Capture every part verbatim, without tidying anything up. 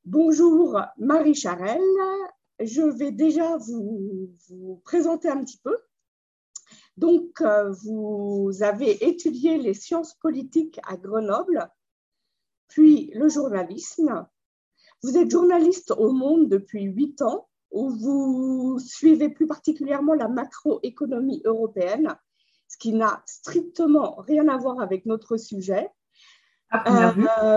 Bonjour Marie Charelle, je vais déjà vous, vous présenter un petit peu. Donc, euh, vous avez étudié les sciences politiques à Grenoble, puis le journalisme. Vous êtes journaliste au Monde depuis huit ans, où vous suivez plus particulièrement la macroéconomie européenne, ce qui n'a strictement rien à voir avec notre sujet. À première vue. Euh,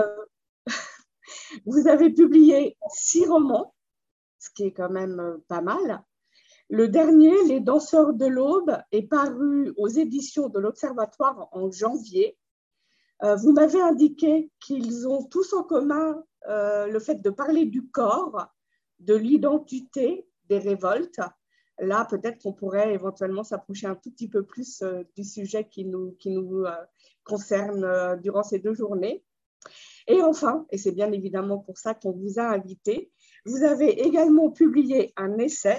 vous avez publié six romans, ce qui est quand même pas mal. Le dernier, Les Danseurs de l'Aube, est paru aux éditions de l'Observatoire en janvier. Euh, vous m'avez indiqué qu'ils ont tous en commun euh, le fait de parler du corps, de l'identité, des révoltes. Là, peut-être qu'on pourrait éventuellement s'approcher un tout petit peu plus euh, du sujet qui nous, qui nous euh, concerne euh, durant ces deux journées. Et enfin, et c'est bien évidemment pour ça qu'on vous a invité, vous avez également publié un essai,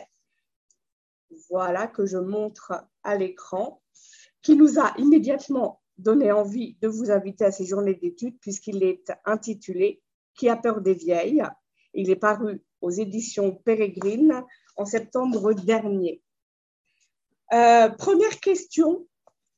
voilà, que je montre à l'écran, qui nous a immédiatement donné envie de vous inviter à ces journées d'études puisqu'il est intitulé « Qui a peur des vieilles ?» Il est paru aux éditions Pérégrine en septembre dernier. Euh, première question,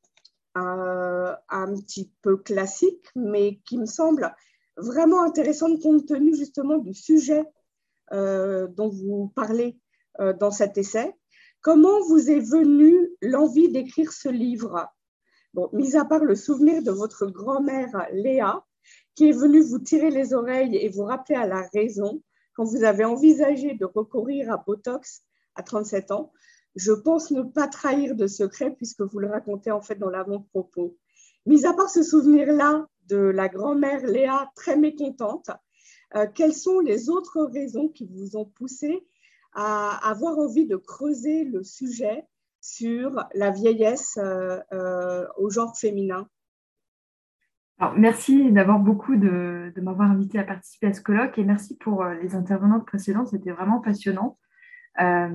euh, un petit peu classique, mais qui me semble vraiment intéressante compte tenu justement du sujet euh, dont vous parlez euh, dans cet essai. Comment vous est venue l'envie d'écrire ce livre? Bon, mis à part le souvenir de votre grand-mère Léa, qui est venue vous tirer les oreilles et vous rappeler à la raison quand vous avez envisagé de recourir à Botox à trente-sept ans, je pense ne pas trahir de secret puisque vous le racontez en fait dans l'avant-propos. Mis à part ce souvenir-là de la grand-mère Léa très mécontente, euh, quelles sont les autres raisons qui vous ont poussé à avoir envie de creuser le sujet sur la vieillesse euh, euh, au genre féminin? Alors, merci d'abord beaucoup de, de m'avoir invité à participer à ce colloque et merci pour euh, les intervenantes précédentes, c'était vraiment passionnant. Euh,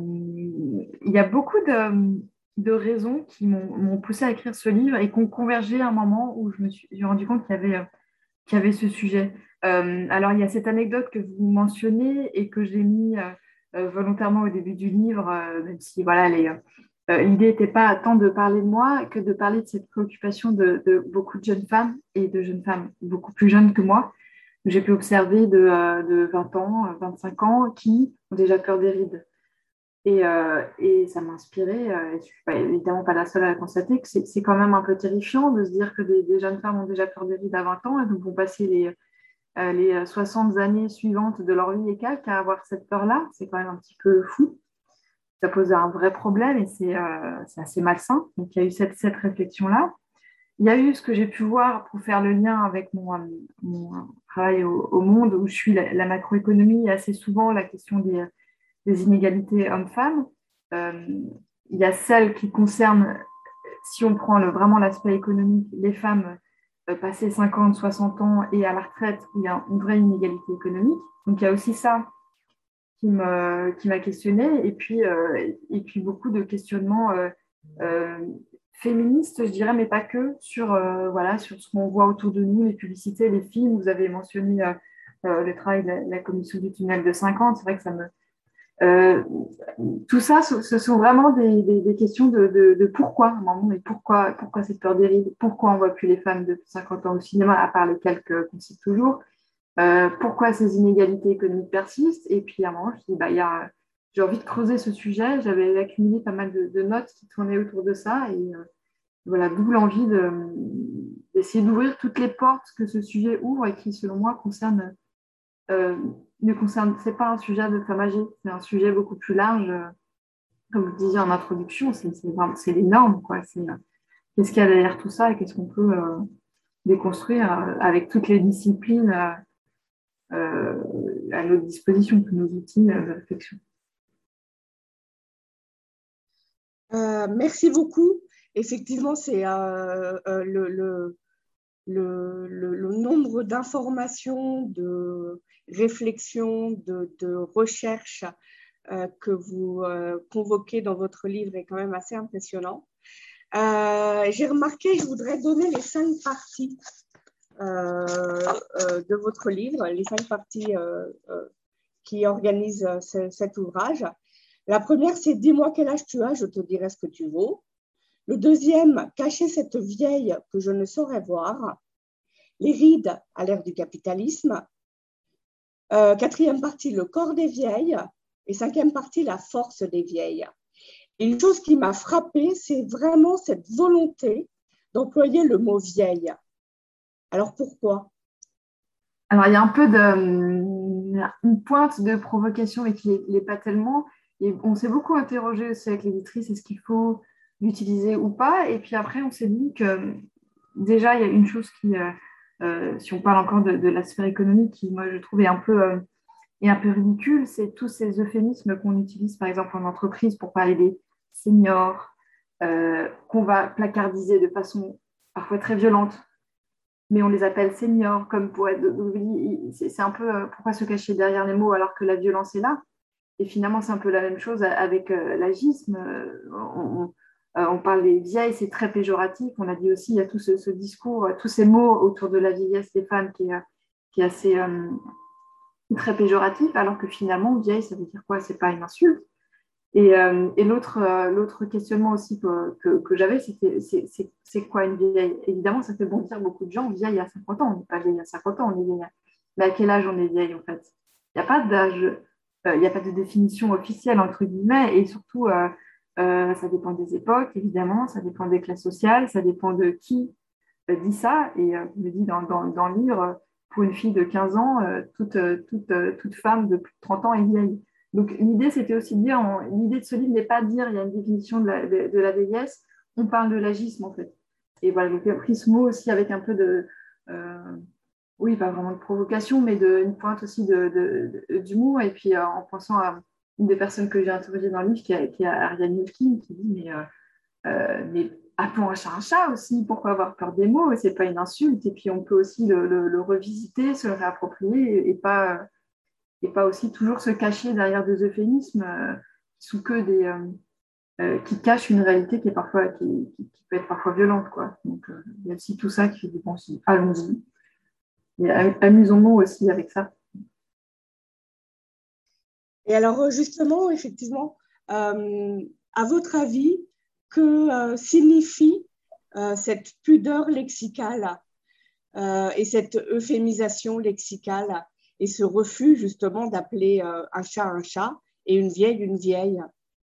il y a beaucoup de, de raisons qui m'ont m'ont poussé à écrire ce livre et qui ont convergé à un moment où je me suis, j'ai rendu compte qu'il y avait, euh, qu'il y avait ce sujet. Euh, alors, il y a cette anecdote que vous mentionnez et que j'ai mis euh, euh, volontairement au début du livre, euh, même si voilà, les, euh, l'idée n'était pas tant de parler de moi que de parler de cette préoccupation de, de beaucoup de jeunes femmes et de jeunes femmes beaucoup plus jeunes que moi. J'ai pu observer de, euh, de vingt ans, vingt-cinq ans, qui ont déjà peur des rides. Et, euh, et ça m'a inspirée, euh, et je ne suis pas, évidemment pas la seule à la constater, que c'est, c'est quand même un peu terrifiant de se dire que des, des jeunes femmes ont déjà peur des rides à vingt ans et donc vont passer les, euh, les soixante années suivantes de leur vie et quelques à avoir cette peur-là. C'est quand même un petit peu fou. Ça pose un vrai problème et c'est, euh, c'est assez malsain. Donc il y a eu cette, cette réflexion-là. Il y a eu ce que j'ai pu voir pour faire le lien avec mon, mon travail au, au Monde, où je suis la, la macroéconomie, et assez souvent la question des, des inégalités hommes-femmes. Euh, il y a celles qui concernent, si on prend le, vraiment l'aspect économique, les femmes euh, passées cinquante, soixante ans et à la retraite, où il y a une vraie inégalité économique. Donc il y a aussi ça qui me, qui m'a questionnée, et puis, euh, et puis beaucoup de questionnements euh, euh, féministes, je dirais, mais pas que, sur, euh, voilà, sur ce qu'on voit autour de nous, les publicités, les films. Vous avez mentionné euh, euh, le travail de la, la commission du tunnel de cinquante. C'est vrai que ça me... Euh, tout ça, ce, ce sont vraiment des, des, des questions de, de, de pourquoi, à un moment, mais pourquoi, pourquoi cette peur des rides, pourquoi on ne voit plus les femmes de cinquante ans au cinéma, à part les quelques qu'on cite toujours. Euh, pourquoi ces inégalités économiques persistent? Et puis à un moment, je dis, bah, y a, j'ai envie de creuser ce sujet. J'avais accumulé pas mal de, de notes qui tournaient autour de ça. Et euh, voilà, d'où l'envie de, d'essayer d'ouvrir toutes les portes que ce sujet ouvre et qui, selon moi, concerne, euh, ne concerne, c'est pas un sujet de femme âgée, c'est un sujet beaucoup plus large. Euh, comme vous disiez en introduction, c'est, c'est, c'est les normes, quoi. C'est, euh, qu'est-ce qu'il y a derrière tout ça et qu'est-ce qu'on peut euh, déconstruire euh, avec toutes les disciplines euh, euh, à notre disposition, tous nos outils de réflexion. Euh, merci beaucoup. Effectivement, c'est euh, euh, le, le, le, le, le nombre d'informations, de réflexions, de, de recherches euh, que vous euh, convoquez dans votre livre est quand même assez impressionnant. Euh, j'ai remarqué, je voudrais donner les cinq parties euh, euh, de votre livre, les cinq parties euh, euh, qui organisent euh, ce, cet ouvrage. La première, c'est « Dis-moi quel âge tu as, je te dirai ce que tu vaux ». Le deuxième, « Cacher cette vieille que je ne saurais voir ». Les rides à l'ère du capitalisme. Euh, quatrième partie, « Le corps des vieilles ». Et cinquième partie, « La force des vieilles ». Et une chose qui m'a frappée, c'est vraiment cette volonté d'employer le mot « vieille ». Alors pourquoi? Alors, il y a un peu de, une pointe de provocation, mais qui n'est pas tellement. Et on s'est beaucoup interrogé aussi avec l'éditrice, est-ce qu'il faut l'utiliser ou pas? Et puis après, on s'est dit que déjà, il y a une chose qui, euh, euh, si on parle encore de, de la sphère économique, qui, moi, je trouve est un peu, euh, est un peu ridicule, c'est tous ces euphémismes qu'on utilise, par exemple, en entreprise pour parler des seniors, euh, qu'on va placardiser de façon parfois très violente, mais on les appelle seniors, comme pour être. C'est un peu euh, pourquoi se cacher derrière les mots alors que la violence est là. Et finalement, c'est un peu la même chose avec euh, l'agisme. Euh, on, euh, on parle des vieilles, c'est très péjoratif. On a dit aussi, il y a tout ce, ce discours, euh, tous ces mots autour de la vieillesse des femmes qui est, qui est assez euh, très péjoratif, alors que finalement, vieille, ça veut dire quoi? C'est pas une insulte. Et, euh, et l'autre, euh, l'autre questionnement aussi que, que, que j'avais, c'était c'est, c'est, c'est quoi une vieille? Évidemment, ça fait bondir beaucoup de gens. Vieille à cinquante ans, on n'est pas vieille à cinquante ans, on est vieille. Mais à quel âge on est vieille, en fait? Il n'y a pas d'âge, euh, il n'y a pas de définition officielle, entre guillemets, et surtout, euh, euh, ça dépend des époques, évidemment, ça dépend des classes sociales, ça dépend de qui euh, dit ça. Et euh, je me dis dans, dans, dans le livre, pour une fille de quinze ans, euh, toute, toute, toute femme de plus de trente ans est vieille. Donc, l'idée, c'était aussi de dire, on, l'idée de ce livre n'est pas de dire, il y a une définition de la, de, de la vieillesse, on parle de l'agisme, en fait. Et voilà, donc j'ai pris ce mot aussi avec un peu de, euh, oui, pas vraiment de provocation, mais de, une pointe aussi de, de, de, d'humour. Et puis, euh, en pensant à une des personnes que j'ai interrogées dans le livre, qui est, qui est Ariane Milkin, qui dit, mais, euh, euh, mais appelons un chat un chat aussi, pourquoi avoir peur des mots? C'est pas une insulte. Et puis, on peut aussi le, le, le revisiter, se le réapproprier et, et pas... et pas aussi toujours se cacher derrière des euphémismes euh, qui sont que des euh, euh, qui cachent une réalité qui est parfois qui, qui, qui peut être parfois violente, quoi. Donc euh, il y a aussi tout ça qui fait du bon, si allons-y. Et amusons-nous aussi avec ça. Et alors justement, effectivement, euh, à votre avis, que euh, signifie euh, cette pudeur lexicale euh, et cette euphémisation lexicale et ce refus justement d'appeler euh, un chat un chat et une vieille une vieille?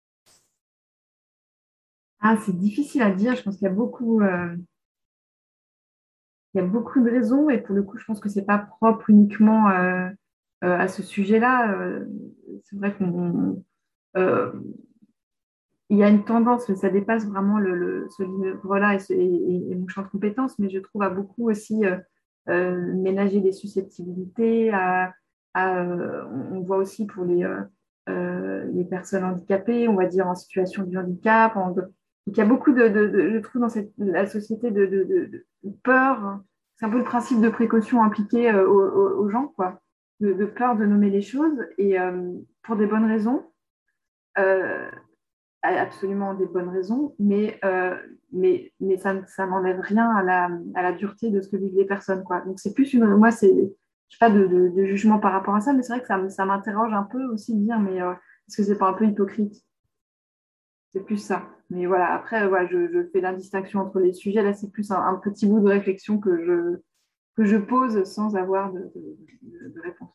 Ah, c'est difficile à dire. Je pense qu'il y a beaucoup, euh, il y a beaucoup de raisons et pour le coup, je pense que c'est pas propre uniquement euh, euh, à ce sujet-là. Euh, c'est vrai qu'on euh, il y a une tendance, ça dépasse vraiment le, le, ce livre-là et, ce, et, et, mon champ de compétences, mais je trouve à beaucoup aussi euh, euh, ménager des susceptibilités. À, à, euh, on voit aussi pour les, euh, euh, les personnes handicapées, on va dire en situation de handicap. En, donc il y a beaucoup de, de, de je trouve, dans cette, la société de, de, de, de peur. C'est un peu le principe de précaution impliqué euh, aux, aux, aux gens, quoi, de, de peur de nommer les choses et euh, pour des bonnes raisons. Euh, absolument des bonnes raisons, mais, euh, mais, mais ça, ça n'enlève rien à la, à la dureté de ce que vivent les personnes, quoi. Donc c'est plus une... Moi, c'est... Je n'ai pas de, de, de jugement par rapport à ça, mais c'est vrai que ça, ça m'interroge un peu aussi de dire, mais euh, est-ce que c'est pas un peu hypocrite? C'est plus ça. Mais voilà, après, voilà, je, je fais la distinction entre les sujets. Là, c'est plus un, un petit bout de réflexion que je, que je pose sans avoir de, de, de, de réponse.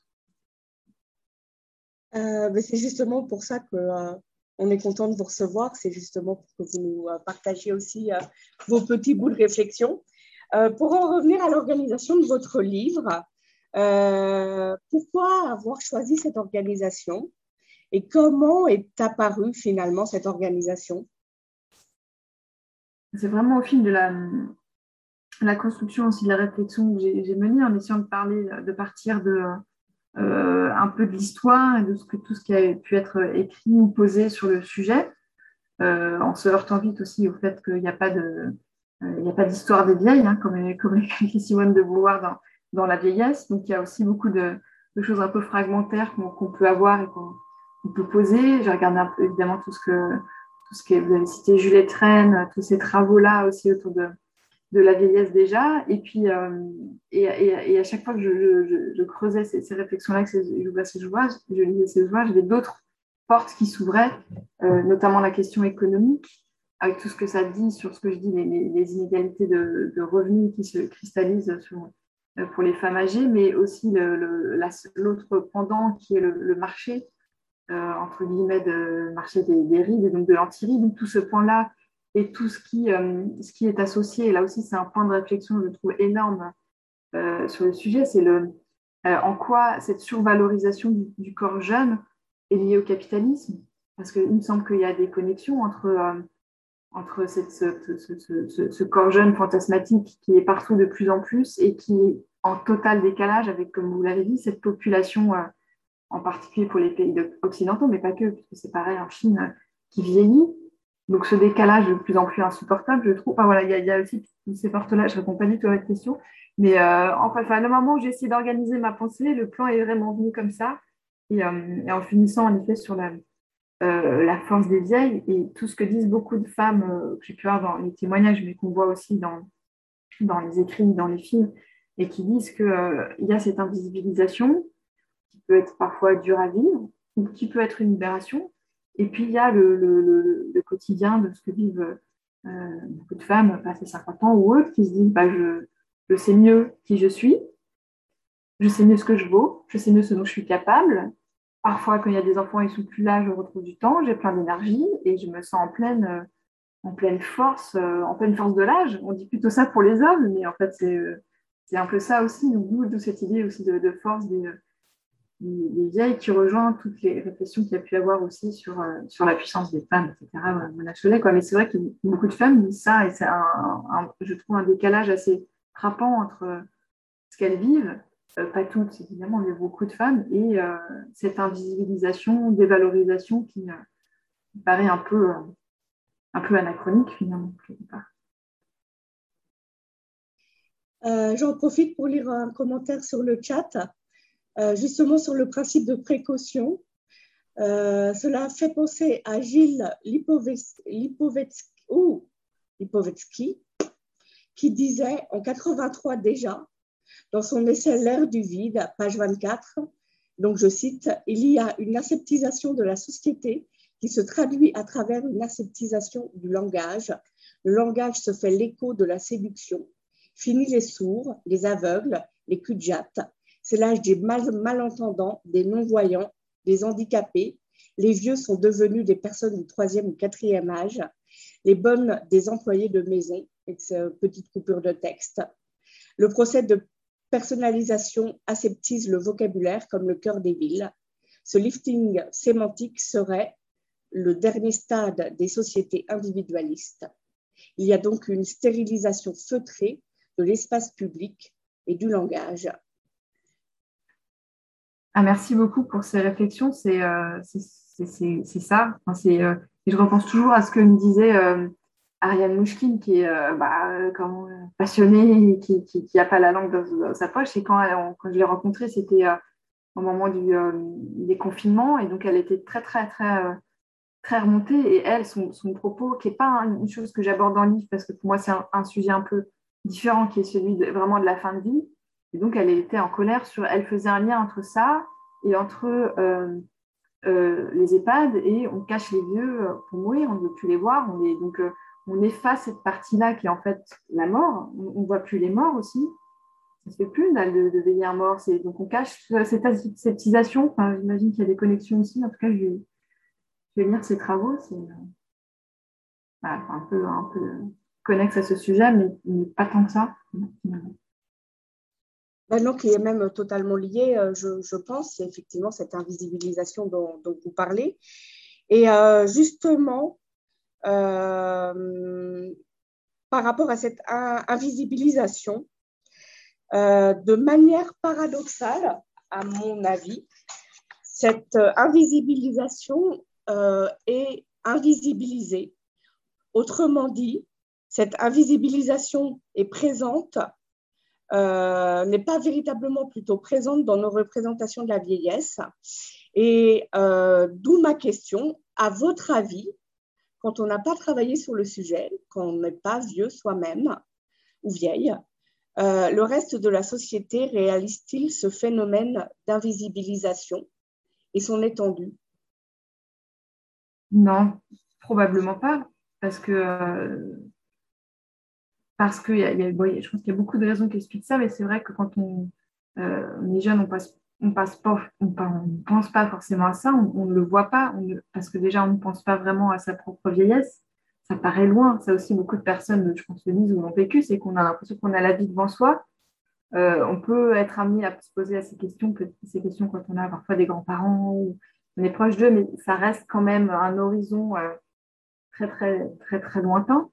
Euh, mais c'est justement pour ça que euh, on est content de vous recevoir. C'est justement pour que vous nous euh, partagiez aussi euh, vos petits bouts de réflexion. Euh, pour en revenir à l'organisation de votre livre, euh, pourquoi avoir choisi cette organisation et comment est apparue finalement cette organisation? C'est vraiment au fil de la, la construction aussi de la réflexion que j'ai, j'ai menée en essayant de parler, de partir de Euh, un peu de l'histoire et de ce que, tout ce qui a pu être écrit ou posé sur le sujet, euh, en se heurtant vite aussi au fait qu'il n'y a pas de, euh, il n'y a pas d'histoire des vieilles, hein, comme, comme écrit Simone de Beauvoir dans, dans La vieillesse. Donc il y a aussi beaucoup de, de choses un peu fragmentaires qu'on, qu'on peut avoir et qu'on, qu'on peut poser. J'ai regardé un peu évidemment tout ce que, tout ce que vous avez cité, Juliette Rennes, tous ces travaux-là aussi autour de, de la vieillesse déjà. Et puis, euh, et, et, et à chaque fois que je, je, je creusais ces, ces réflexions-là, que ces, ces ouvrages, je lisais ces ouvrages, j'avais d'autres portes qui s'ouvraient, euh, notamment la question économique, avec tout ce que ça dit sur ce que je dis, les, les, les inégalités de, de revenus qui se cristallisent sur, euh, pour les femmes âgées, mais aussi le, le, la, l'autre pendant qui est le, le marché, euh, entre guillemets, de marché des, des rides et donc de l'anti-rides. Donc tout ce point-là et tout ce qui, euh, ce qui est associé, et là aussi c'est un point de réflexion, je trouve, énorme euh, sur le sujet, c'est le, euh, en quoi cette survalorisation du, du corps jeune est liée au capitalisme. Parce qu'il me semble qu'il y a des connexions entre, euh, entre cette, ce, ce, ce, ce, ce corps jeune fantasmatique qui est partout de plus en plus et qui est en total décalage avec, comme vous l'avez dit, cette population, euh, en particulier pour les pays occidentaux, mais pas que, puisque c'est pareil en Chine, euh, qui vieillit. Donc ce décalage de plus en plus insupportable, je trouve. Enfin voilà, il y, y a aussi ces portes-là, je ne réponds pas du tout à votre question. Mais euh, enfin, enfin, le moment où j'ai essayé d'organiser ma pensée, le plan est vraiment venu comme ça. Et, euh, et en finissant en effet sur la, euh, la force des vieilles et tout ce que disent beaucoup de femmes euh, que j'ai pu voir dans les témoignages, mais qu'on voit aussi dans, dans les écrits, dans les films, et qui disent qu'il euh, y a cette invisibilisation qui peut être parfois dure à vivre ou qui peut être une libération. Et puis, il y a le, le, le, le quotidien de ce que vivent euh, beaucoup de femmes passées cinquante ans ou autres qui se disent bah, je, je sais mieux qui je suis, je sais mieux ce que je vaux, je sais mieux ce dont je suis capable. Parfois, quand il y a des enfants, ils ne sont plus là, je retrouve du temps, j'ai plein d'énergie et je me sens en pleine, euh, en pleine force, euh, en pleine force de l'âge. On dit plutôt ça pour les hommes, mais en fait, c'est, euh, c'est un peu ça aussi, d'où cette idée aussi de, de force des, des vieilles qui rejoint toutes les réflexions qu'il y a pu avoir aussi sur, euh, sur la puissance des femmes, et cetera. Mona Chollet, quoi. Mais c'est vrai que beaucoup de femmes disent ça et c'est, un, un, je trouve, un décalage assez frappant entre ce qu'elles vivent, euh, pas toutes évidemment, mais beaucoup de femmes, et euh, cette invisibilisation, dévalorisation qui euh, paraît un peu, euh, un peu anachronique finalement. Euh, j'en profite pour lire un commentaire sur le chat. Euh, justement sur le principe de précaution. Euh, cela fait penser à Gilles Lipovetsky, oh, Lipovetsky, qui disait en quatre-vingt-trois déjà, dans son essai L'ère du vide, page vingt-quatre, donc je cite, « Il y a une aseptisation de la société qui se traduit à travers une aseptisation du langage. Le langage se fait l'écho de la séduction. Fini les sourds, les aveugles, les cul-de-jatte. C'est l'âge des mal- malentendants, des non-voyants, des handicapés. Les vieux sont devenus des personnes du troisième ou quatrième âge. Les bonnes, des employés de maison, avec cette petite coupure de texte. Le procès de personnalisation aseptise le vocabulaire comme le cœur des villes. Ce lifting sémantique serait le dernier stade des sociétés individualistes. Il y a donc une stérilisation feutrée de l'espace public et du langage. » Ah, merci beaucoup pour ces réflexions. C'est euh, c'est, c'est, c'est, c'est ça. Enfin, c'est, euh, et je repense toujours à ce que me disait euh, Ariane Mouchkine, qui est euh, bah, euh, comment, euh, passionnée et qui n'a qui, qui a pas la langue dans, dans sa poche. Et quand, elle, on, quand je l'ai rencontrée, c'était euh, au moment du, euh, des confinements. Et donc, elle était très, très, très, euh, très remontée. Et elle, son, son propos, qui n'est pas une chose que j'aborde dans le livre, parce que pour moi, c'est un, un sujet un peu différent, qui est celui de, vraiment de la fin de vie. Et donc, elle était en colère sur. Elle faisait un lien entre ça et entre euh, euh, les EHPAD et on cache les vieux pour mourir, on ne veut plus les voir. On les, donc, euh, on efface cette partie-là qui est en fait la mort. On ne voit plus les morts aussi. Ça ne se fait plus là, de, de veiller un mort. C'est, donc, on cache cette aseptisation. Enfin, j'imagine qu'il y a des connexions aussi. En tout cas, je vais, je vais lire ses travaux. C'est euh, voilà, un peu, un peu connexe à ce sujet, mais, mais pas tant que ça. Maintenant, qui est même totalement lié, je, je pense, c'est effectivement cette invisibilisation dont, dont vous parlez. Et euh, justement, euh, par rapport à cette invisibilisation, euh, de manière paradoxale, à mon avis, cette invisibilisation euh, est invisibilisée. Autrement dit, cette invisibilisation est présente Euh, n'est pas véritablement plutôt présente dans nos représentations de la vieillesse. Et euh, d'où ma question, à votre avis, quand on n'a pas travaillé sur le sujet, quand on n'est pas vieux soi-même, ou vieilles, euh, le reste de la société réalise-t-il ce phénomène d'invisibilisation et son étendue? Non, probablement pas, parce que, euh, parce que y a, y a, bon, je pense qu'il y a beaucoup de raisons qui expliquent ça, mais c'est vrai que quand on, euh, on est jeune, on passe, on passe pas, on, ne pense pas forcément à ça, on ne le voit pas, on ne, parce que déjà, on ne pense pas vraiment à sa propre vieillesse. Ça paraît loin. Ça aussi, beaucoup de personnes, je pense, le disent ou l'ont vécu, c'est qu'on a l'impression qu'on a la vie devant soi. Euh, on peut être amené à se poser à ces questions, ces questions quand on a parfois des grands-parents ou on est proche d'eux, mais ça reste quand même un horizon euh, très, très, très, très lointain.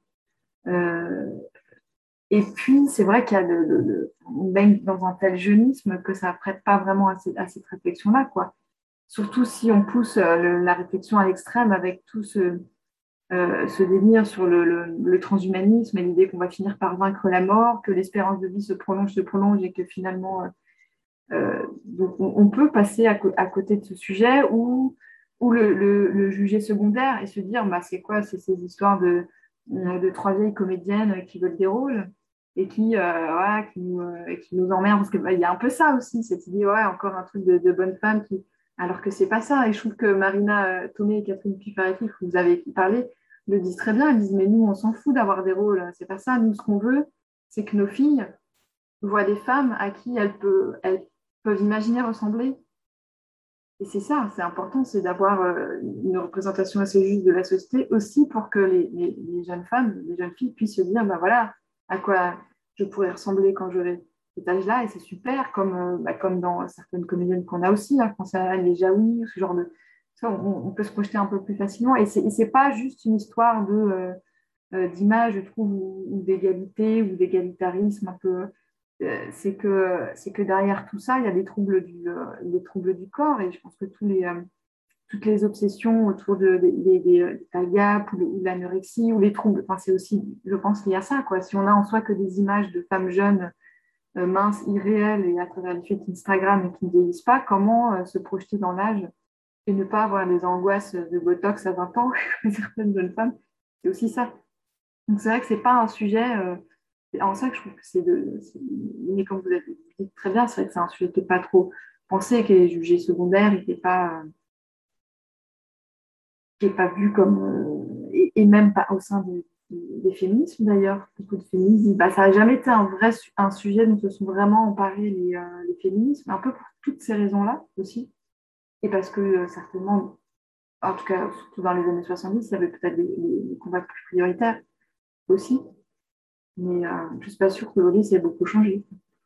Euh, et puis, c'est vrai qu'il y a le, le, le, on baigne dans un tel jeunisme que ça ne prête pas vraiment à, ces, à cette réflexion-là, quoi. Surtout si on pousse euh, le, la réflexion à l'extrême avec tout ce, euh, ce délire sur le, le, le transhumanisme et l'idée qu'on va finir par vaincre la mort, que l'espérance de vie se prolonge, se prolonge et que finalement, euh, euh, donc on, on peut passer à, co- à côté de ce sujet ou, ou le, le, le juger secondaire et se dire, bah, c'est quoi, c'est ces histoires de, de trois vieilles comédiennes qui veulent des rôles et qui, euh, ouais, qui, nous, euh, qui nous emmerdent, parce qu'il bah, y a un peu ça aussi, cette idée, ouais, encore un truc de, de bonne femme, qui, alors que c'est pas ça. Et je trouve que Marina euh, Tomei et Catherine Pifaretti, que vous avez parlé, le disent très bien. Elles disent, mais nous, on s'en fout d'avoir des rôles, c'est pas ça. Nous, ce qu'on veut, c'est que nos filles voient des femmes à qui elles, peut, elles peuvent imaginer ressembler. Et c'est ça, c'est important, c'est d'avoir euh, une représentation assez juste de la société aussi pour que les, les, les jeunes femmes, les jeunes filles puissent se dire, ben voilà, à quoi je pourrais ressembler quand j'aurai cet âge-là, et c'est super, comme, euh, bah, comme dans certaines comédiennes qu'on a aussi, hein, je pense à Anne Jaoui, ce genre de... Ça, on, on peut se projeter un peu plus facilement, et c'est, et c'est pas juste une histoire de, euh, euh, d'image, je trouve, ou, ou d'égalité, ou d'égalitarisme un peu euh, c'est que, c'est que derrière tout ça, il y a des troubles du, euh, des troubles du corps. Et je pense que tous les, euh, toutes les obsessions autour de, de, des des tailles-up ou, de- ou de l'anorexie ou les troubles, enfin, c'est aussi, je pense, lié à ça, quoi. Si on a en soi que des images de femmes jeunes, euh, minces, irréelles et à travers les faits Instagram et qui ne vieillissent pas, comment euh, se projeter dans l'âge et ne pas avoir des angoisses de Botox à vingt ans, comme certaines jeunes femmes, c'est aussi ça. Donc c'est vrai que c'est pas un sujet. Euh, c'est en ça que je trouve que c'est de. c'est- Mais comme vous l'avez dit très bien, c'est vrai que c'est un sujet qui n'est pas trop pensé, qui est jugé secondaire et qui n'est pas, euh, qui est pas vu comme. Euh, et, et même pas au sein des, des féminismes d'ailleurs. Beaucoup de féministes disent bah, ça n'a jamais été un vrai su- un sujet dont se sont vraiment emparés les, euh, les féminismes, un peu pour toutes ces raisons-là aussi. Et parce que euh, certainement, en tout cas, surtout dans les années soixante-dix, il y avait peut-être des, des- des combats plus prioritaires aussi. Mais euh, je ne suis pas sûre qu'aujourd'hui, ça ait beaucoup changé.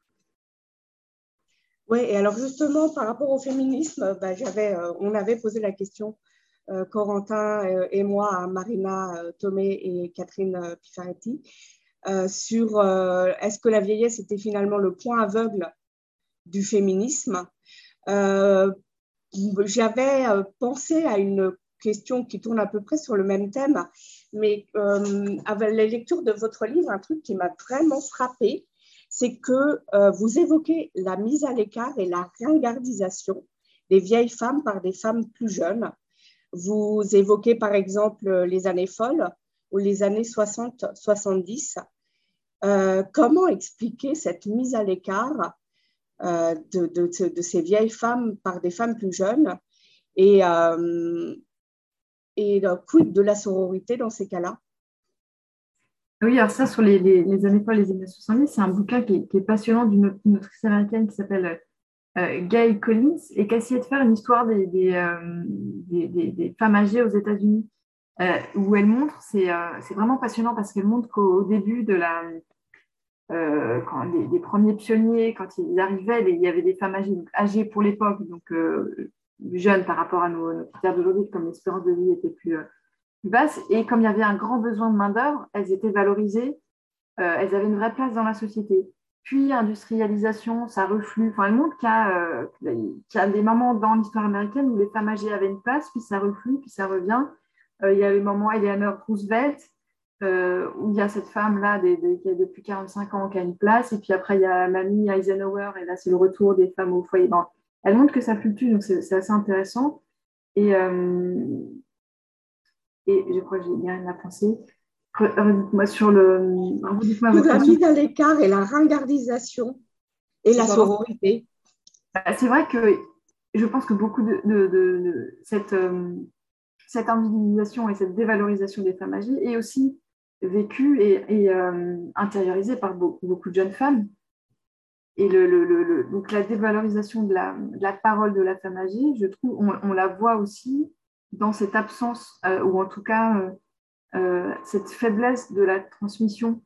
Oui, et alors justement, par rapport au féminisme, bah, j'avais, euh, on avait posé la question, euh, Corentin euh, et moi, à Marina euh, Tomei et Catherine euh, Pifaretti, euh, sur euh, est-ce que la vieillesse était finalement le point aveugle du féminisme. Euh, J'avais euh, pensé à une question qui tourne à peu près sur le même thème, mais euh, avec la lecture de votre livre, un truc qui m'a vraiment frappée, c'est que euh, vous évoquez la mise à l'écart et la ringardisation des vieilles femmes par des femmes plus jeunes. Vous évoquez par exemple les années folles ou les années soixante soixante-dix. Euh, comment expliquer cette mise à l'écart euh, de, de, de, ces vieilles femmes par des femmes plus jeunes et, euh, et le quid de la sororité dans ces cas-là? Oui, alors ça, sur les, les, les années folles, les années soixante-dix, c'est un bouquin qui est, qui est passionnant d'une d'une autrice américaine qui s'appelle euh, Gail Collins et qui a essayé de faire une histoire des, des, euh, des, des- des femmes âgées aux États-Unis, euh, où elle montre, c'est euh, c'est vraiment passionnant parce qu'elle montre qu'au au début de la, euh, quand les, les premiers pionniers, quand ils arrivaient, il y avait des femmes âgées, donc âgées pour l'époque, donc euh, jeunes par rapport à nos, nos critères d'aujourd'hui, comme l'espérance de vie était plus, euh, plus basse. Et comme il y avait un grand besoin de main-d'œuvre, elles étaient valorisées, euh, elles avaient une vraie place dans la société. Puis, industrialisation, ça reflue. Enfin, elle montre qu'il y, a, euh, qu'il y a des moments dans l'histoire américaine où les femmes âgées avaient une place, puis ça reflue, puis ça revient. Euh, il y a les moments Eleanor Roosevelt, euh, où il y a cette femme-là des, des, qui a depuis quarante-cinq ans qui a une place. Et puis après, il y a Mamie Eisenhower, et là, c'est le retour des femmes au foyer. Bon, elle montre que ça fluctue, donc c'est, c'est assez intéressant. Et, euh, et je crois que j'ai bien la pensée. Redites-moi sur le. Redites-moi Sur votre la question. mise à l'écart et la ringardisation et la D'accord. sororité. Bah, c'est vrai que je pense que beaucoup de, de- de- de cette, euh, cette invisibilisation et cette dévalorisation des femmes âgées est aussi vécue et, et, euh, intériorisée par beau- beaucoup de jeunes femmes. Et le, le- le- le- donc la dévalorisation de la, de la parole de la femme âgée, je trouve, on, on la voit aussi dans cette absence, euh, ou en tout cas euh, euh, cette faiblesse de la transmission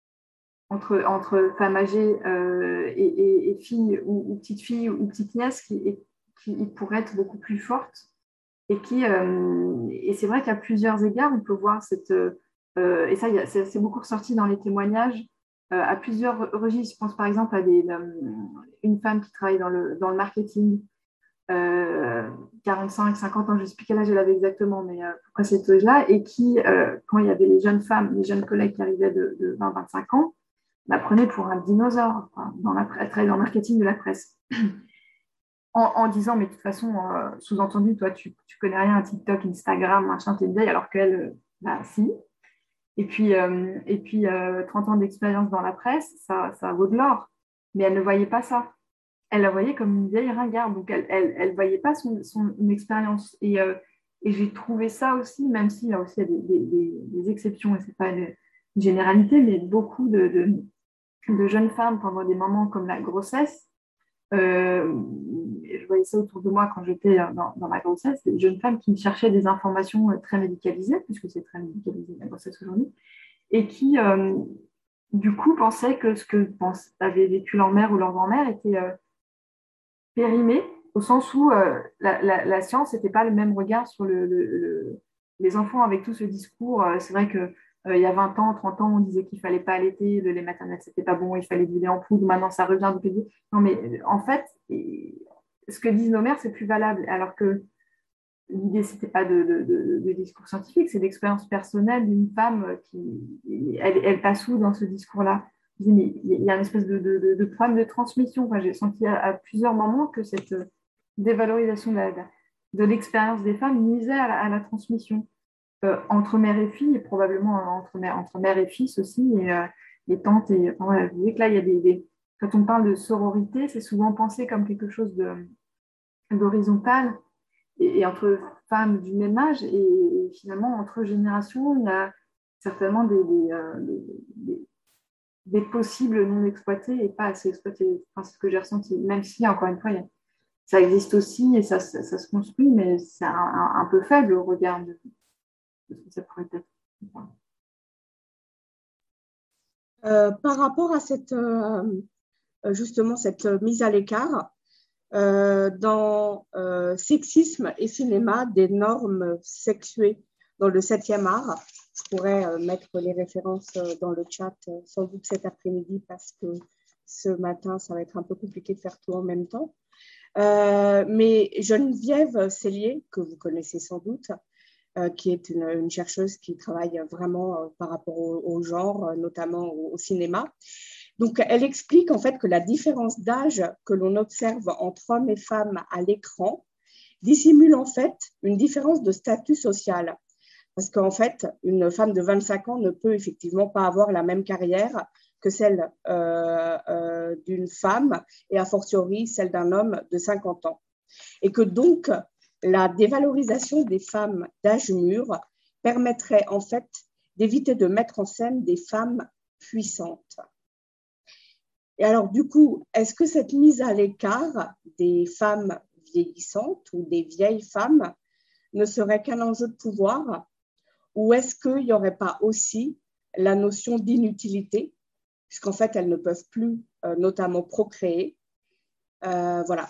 entre, entre femmes âgées euh, et, et- et filles ou, ou petites filles ou petites nièces qui, et- qui pourraient être beaucoup plus fortes. Et, qui, euh, et c'est vrai qu'à plusieurs égards, on peut voir cette. Euh, et ça, y a- c'est c'est beaucoup ressorti dans les témoignages, euh, à plusieurs registres. Je pense par exemple à des, euh, une femme qui travaille dans le, dans le marketing, euh, quarante-cinq, cinquante ans, je ne sais plus quel âge elle avait exactement, mais euh, pourquoi cette âge-là, et qui, euh, quand il y avait les jeunes femmes, les jeunes collègues qui arrivaient de, de vingt à vingt-cinq ans, la prenaient pour un dinosaure, enfin, dans la, elle travaillait dans le marketing de la presse. En, en disant, mais de toute façon, euh, sous-entendu, toi, tu, tu connais rien à TikTok, Instagram, machin, t'es une vieille, alors qu'elle, euh, bah, si. Et puis, euh, et puis euh, trente ans d'expérience dans la presse, ça, ça vaut de l'or. Mais elle ne voyait pas ça. Elle la voyait comme une vieille ringarde. Donc, elle ne elle, elle voyait pas son, son expérience. Et, euh, et j'ai trouvé ça aussi, même s'il y a aussi des, des, des, des exceptions, et ce n'est pas une généralité, mais beaucoup de, de, de jeunes femmes pendant des moments comme la grossesse. Euh, je voyais ça autour de moi quand j'étais dans, dans ma grossesse, des jeunes femmes qui cherchaient des informations très médicalisées, puisque c'est très médicalisé la grossesse aujourd'hui, et qui, euh, du coup, pensaient que ce que pense, avait vécu leur mère ou leur grand-mère était euh, périmé, au sens où euh, la, la, la, science n'était pas le même regard sur le, le, le, les enfants avec tout ce discours. Euh, c'est vrai que euh, il y a vingt ans, trente ans, on disait qu'il ne fallait pas allaiter, le lait maternel, c'était pas bon, il fallait du lait en poudre. Maintenant, ça revient du pays. Non, mais euh, en fait, ce que disent nos mères, c'est plus valable. Alors que l'idée, c'était pas de, de, de, de discours scientifique, c'est d'expérience personnelle d'une femme qui, elle, elle passe où dans ce discours-là? Il y a une espèce de, de, de problème de transmission. Enfin, j'ai senti à, à, plusieurs moments que cette dévalorisation de, la, de l'expérience des femmes nuisait à la, à la transmission euh, entre mère et fille, et probablement entre mère, entre mère et fils aussi, et, euh, et tantes. Et, enfin, voilà, vous voyez que là, il y a des, des, quand on parle de sororité, c'est souvent pensé comme quelque chose de, d'horizontal, et, et entre femmes du même âge, et, et finalement, entre générations, il y a certainement des, des, euh, des, des des possibles non exploités et pas assez exploités. Enfin, c'est ce que j'ai ressenti, même si, encore une fois, y a, ça existe aussi et ça, ça, ça se construit, mais c'est un, un, un, peu faible au regard de, de ce que ça pourrait être. Enfin. Euh, par rapport à cette, euh, justement cette mise à l'écart, euh, dans euh, sexisme et cinéma, des normes sexuées dans le septième art, je pourrais euh, mettre les références euh, dans le chat euh, sans doute cet après-midi parce que ce matin, ça va être un peu compliqué de faire tout en même temps. Euh, mais Geneviève Cellier, que vous connaissez sans doute, euh, qui est une, une, chercheuse qui travaille vraiment euh, par rapport au, au genre, euh, notamment au, au cinéma. Donc, elle explique en fait que la différence d'âge que l'on observe entre hommes et femmes à l'écran dissimule en fait une différence de statut social. Parce qu'en fait, une femme de vingt-cinq ans ne peut effectivement pas avoir la même carrière que celle euh, euh, d'une femme et a fortiori celle d'un homme de cinquante ans. Et que donc, la dévalorisation des femmes d'âge mûr permettrait en fait d'éviter de mettre en scène des femmes puissantes. Et alors, du coup, est-ce que cette mise à l'écart des femmes vieillissantes ou des vieilles femmes ne serait qu'un enjeu de pouvoir? Ou est-ce qu'il n'y aurait pas aussi la notion d'inutilité, puisqu'en fait, elles ne peuvent plus, euh, notamment, procréer? euh, Voilà.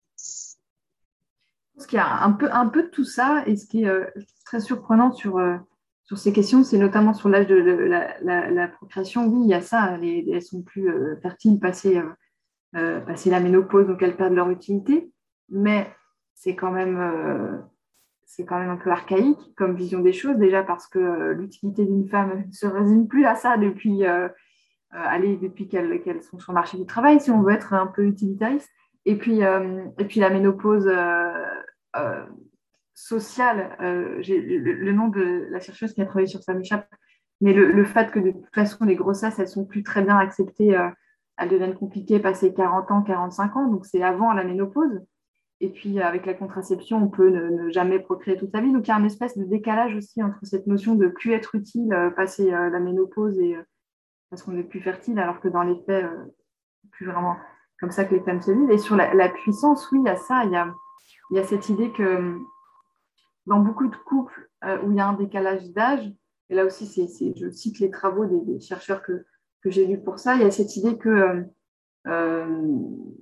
Je pense qu'il y a un peu, un peu de tout ça, et ce qui est euh, très surprenant sur, euh, sur ces questions, c'est notamment sur l'âge de, de la, la, la procréation. Oui, il y a ça, les, elles sont plus euh, fertiles passé, euh, euh, passé la ménopause, donc elles perdent leur utilité, mais c'est quand même... Euh, c'est quand même un peu archaïque comme vision des choses, déjà parce que euh, l'utilité d'une femme ne se résume plus à ça depuis, euh, euh, allez, depuis qu'elles qu'elles sont sur le marché du travail, si on veut être un peu utilitariste. Et puis, euh, et puis la ménopause euh, euh, sociale, euh, j'ai, le, le, nom de la chercheuse qui a travaillé sur ça m'échappe, mais le, le fait que de toute façon, les grossesses, elles sont plus très bien acceptées, euh, elles deviennent compliquées passé quarante ans, quarante-cinq ans, donc c'est avant la ménopause. Et puis, avec la contraception, on peut ne, ne jamais procréer toute sa vie. Donc, il y a un espèce de décalage aussi entre cette notion de plus être utile, euh, passer euh, la ménopause et euh, parce qu'on n'est plus fertile, alors que dans les faits, euh, c'est plus vraiment comme ça que les femmes se vivent. Et sur la, la puissance, oui, il y a ça. Il y a, il y a cette idée que dans beaucoup de couples euh, où il y a un décalage d'âge, et là aussi, c'est, c'est, je cite les travaux des, des chercheurs que, que j'ai lus pour ça, il y a cette idée que, euh, euh,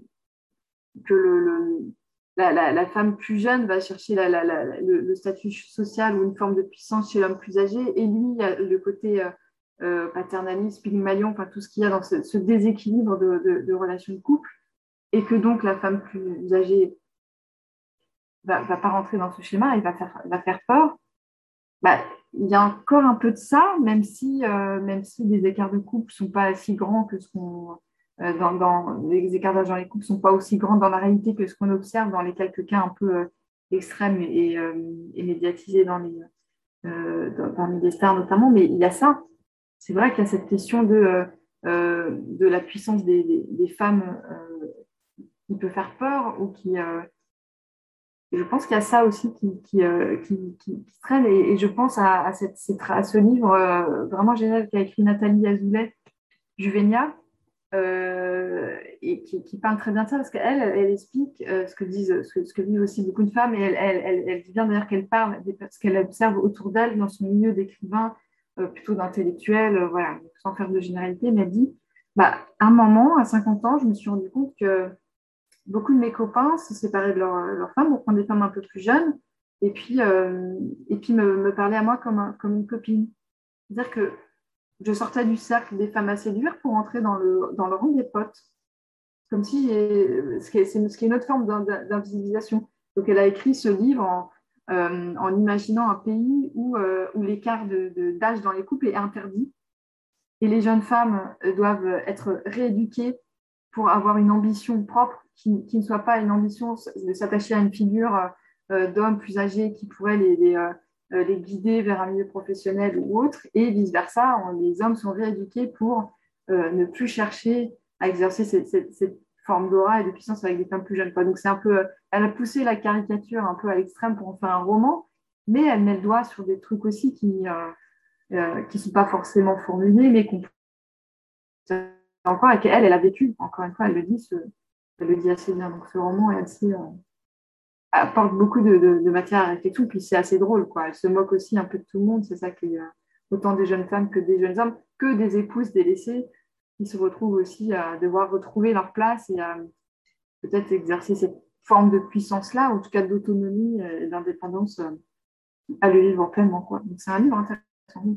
que le, le, la, la, la femme plus jeune va chercher la, la, la, le, le statut social ou une forme de puissance chez l'homme plus âgé, et lui, il y a le côté euh, euh, paternaliste, pygmalion, enfin tout ce qu'il y a dans ce, ce déséquilibre de, de, de relations de couple, et que donc la femme plus âgée va, va pas rentrer dans ce schéma et va faire, va faire peur. Bah, il y a encore un peu de ça, même si, euh, même si les écarts de couple ne sont pas si grands que ce qu'on. Euh, dans, dans, les écarts d'âge dans les couples ne sont pas aussi grands dans la réalité que ce qu'on observe dans les quelques cas un peu euh, extrêmes et, euh, et médiatisés dans les, euh, dans, parmi les stars notamment. Mais il y a ça. C'est vrai qu'il y a cette question de, euh, euh, de la puissance des, des, des femmes euh, qui peut faire peur ou qui. Euh, Et je pense qu'il y a ça aussi qui, qui, euh, qui, qui, qui traîne. Et, et je pense à, à, cette, à ce livre euh, vraiment génial qu'a écrit Nathalie Azoulay, Juvenia, euh, et qui, qui parle très bien de ça, parce qu'elle, elle, elle explique euh, ce que disent, ce que, ce que vivent aussi beaucoup de femmes. Et elle, elle, elle, elle dit bien d'ailleurs qu'elle parle de ce qu'elle observe autour d'elle dans son milieu d'écrivain, euh, plutôt d'intellectuel, euh, voilà, sans faire de généralité. Mais elle dit, bah, à un moment, à cinquante ans, je me suis rendu compte que beaucoup de mes copains se séparaient de leur, leur femme, donc prendre des femmes un peu plus jeunes, et puis, euh, et puis me, me parler à moi comme, un, comme une copine. C'est-à-dire que je sortais du cercle des femmes à séduire pour entrer dans le, dans le rang des potes, comme si, ce qui est, c'est, ce qui est une autre forme d'invisibilisation. Donc elle a écrit ce livre en, euh, en imaginant un pays où, euh, où l'écart de, de, d'âge dans les couples est interdit, et les jeunes femmes doivent être rééduquées pour avoir une ambition propre qui, qui ne soit pas une ambition de s'attacher à une figure euh, d'homme plus âgé qui pourrait les, les, euh, les guider vers un milieu professionnel ou autre, et vice-versa, on, les hommes sont rééduqués pour euh, ne plus chercher à exercer cette, cette, cette forme d'aura et de puissance avec des femmes plus jeunes. Quoi. Donc c'est un peu, elle a poussé la caricature un peu à l'extrême pour en faire un roman, mais elle met le doigt sur des trucs aussi qui euh, euh, qui ne sont pas forcément formulés, mais qu'on encore et qu'elle, elle a vécu. Encore une fois, elle le dit, ce, elle le dit assez bien. Donc ce roman est assez, euh, apporte beaucoup de, de, de matière à réflexion, puis c'est assez drôle, quoi. Elle se moque aussi un peu de tout le monde. C'est ça qui est euh, autant des jeunes femmes que des jeunes hommes, que des épouses délaissées qui se retrouvent aussi à devoir retrouver leur place et à peut-être exercer cette forme de puissance-là, ou en tout cas d'autonomie et d'indépendance, euh, à le vivre pleinement, quoi. Donc c'est un livre intéressant.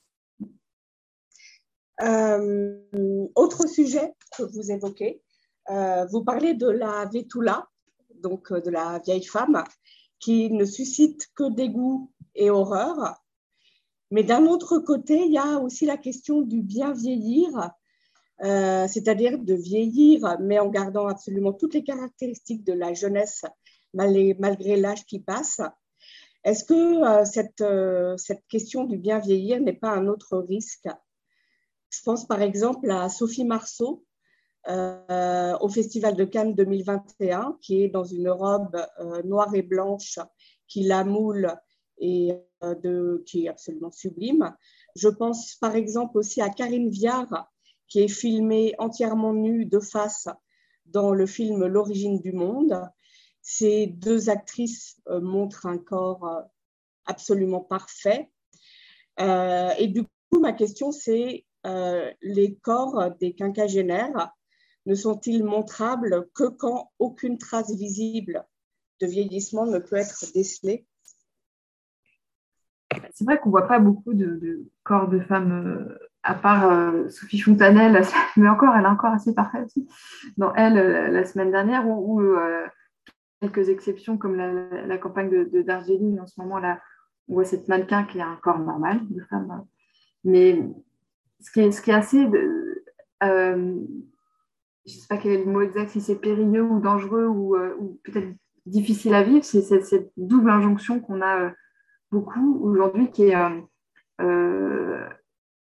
Euh, autre sujet que vous évoquez, euh, vous parlez de la Vétoula, donc de la vieille femme, qui ne suscite que dégoût et horreur. Mais d'un autre côté, il y a aussi la question du bien vieillir, euh, c'est-à-dire de vieillir, mais en gardant absolument toutes les caractéristiques de la jeunesse, malgré l'âge qui passe. Est-ce que euh, cette, euh, cette question du bien vieillir n'est pas un autre risque? Je pense par exemple à Sophie Marceau euh, au Festival de Cannes deux mille vingt et un, qui est dans une robe euh, noire et blanche qui la moule et euh, de, qui est absolument sublime. Je pense par exemple aussi à Karine Viard, qui est filmée entièrement nue de face dans le film L'origine du monde. Ces deux actrices euh, montrent un corps euh, absolument parfait. Euh, et du coup, ma question, c'est euh, les corps des quinquagénaires ne sont-ils montrables que quand aucune trace visible de vieillissement ne peut être décelée? C'est vrai qu'on ne voit pas beaucoup de, de corps de femmes, euh, à part euh, Sophie Fontanelle, mais encore, elle est encore assez parfaite aussi, dans Elle, euh, la semaine dernière, ou, ou euh, quelques exceptions comme la, la, la campagne de, de Darjeeling, en ce moment, là, on voit cette mannequin qui a un corps normal de femme. Mais ce qui est, ce qui est assez... De, euh, je ne sais pas quel est le mot exact, si c'est périlleux ou dangereux ou, euh, ou peut-être difficile à vivre, c'est cette, cette double injonction qu'on a euh, beaucoup aujourd'hui qui est... Euh, euh,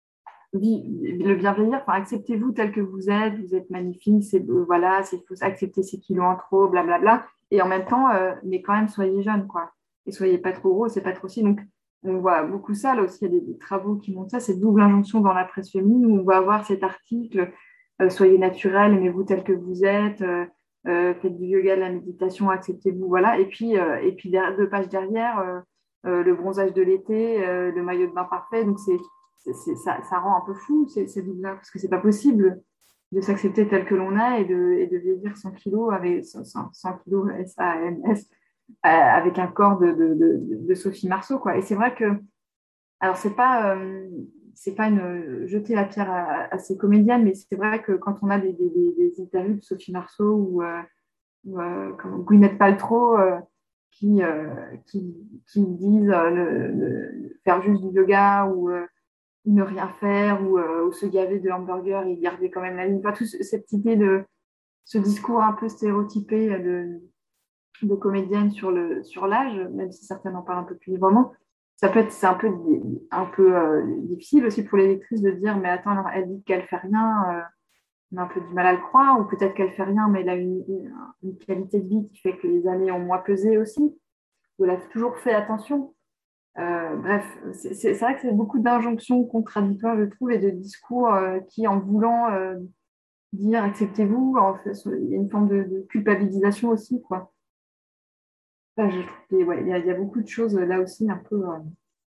le bienveillir, enfin, acceptez-vous tel que vous êtes, vous êtes magnifique, c'est voilà, il faut accepter ces kilos en trop, blablabla. Et en même temps, euh, mais quand même, soyez jeune, quoi. Et soyez pas trop gros, c'est pas trop si. Donc, on voit beaucoup ça. Là aussi, il y a des, des travaux qui montrent ça, cette double injonction dans la presse féminine où on va avoir cet article euh, soyez naturel, aimez-vous tel que vous êtes, euh, euh, faites du yoga, de la méditation, acceptez-vous, voilà. Et puis, euh, et puis deux pages derrière, euh, euh, le bronzage de l'été, euh, le maillot de bain parfait. Donc, c'est C'est, c'est- ça, ça rend un peu fou ces, ces doubles-là, parce que c'est pas possible de s'accepter tel que l'on est et de, et de vieillir cent kilos avec cent, cent kilos S A M S euh, avec un corps de, de, de, de Sophie Marceau, quoi. Et c'est vrai que, alors c'est pas, euh, c'est pas une jeter la pierre à, à ces comédiennes, mais c'est vrai que quand on a des, des, des, des interviews de Sophie Marceau ou, euh, ou euh, comme Gwyneth Paltrow euh, qui, euh, qui, qui disent euh, le, le- faire juste du yoga ou euh, ne rien faire ou, euh, ou se gaver de hamburger et garder quand même la ligne. Enfin, tout ce- cette idée de ce discours un peu stéréotypé de, de comédienne sur le sur l'âge, même si certaines en parlent un peu plus librement, ça peut être c'est un peu un peu euh, difficile aussi pour les lectrices de dire mais attends alors, elle dit qu'elle fait rien, euh, on a un peu du mal à le croire ou peut-être qu'elle fait rien mais elle a une, une, une qualité de vie qui fait que les années ont moins pesé aussi ou elle a toujours fait attention. Euh, bref, c'est c'est- c'est vrai que c'est beaucoup d'injonctions contradictoires, je trouve, et de discours euh, qui, en voulant euh, dire acceptez-vous, en fait, il y a une forme de, de culpabilisation aussi, quoi. Enfin, je trouve qu'il ouais, il y, a, il y a beaucoup de choses là aussi un peu. euh,